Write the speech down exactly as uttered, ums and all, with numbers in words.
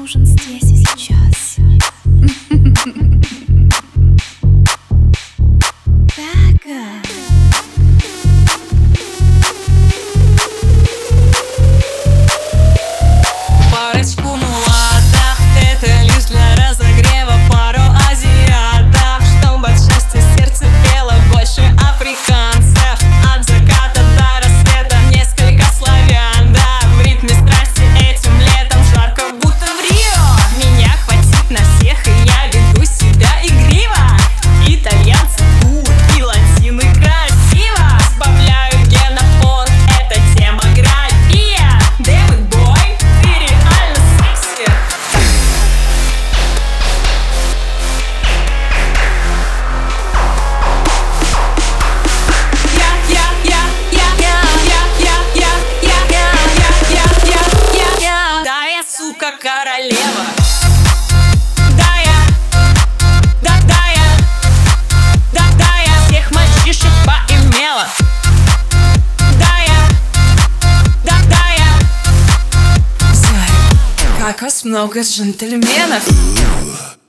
нужен здесь и сейчас. Бага. Парочку мулаток, это лишь для разогрева. Пару азиатов, чтобы от счастья сердце пело. Больше африканцев, от заката до рассвета. Несколько славян, да, в ритме страсти этим летом. Жарко, будто в Рио. Меня хватит на всех, и я веду себя игриво. Итальянцы, турки, латины красиво. Сбавляю генофон, это демография. Дэвид Бой, ты реально секси. Я, я, я, я, я, я, я, я, я, я, я, я, я, я. Да, я, сука, королева. Да, я, да, да, я, да, да, я всех мальчишек поимела. Да, я, да, да, я. Знаю, как вас много джентльменов.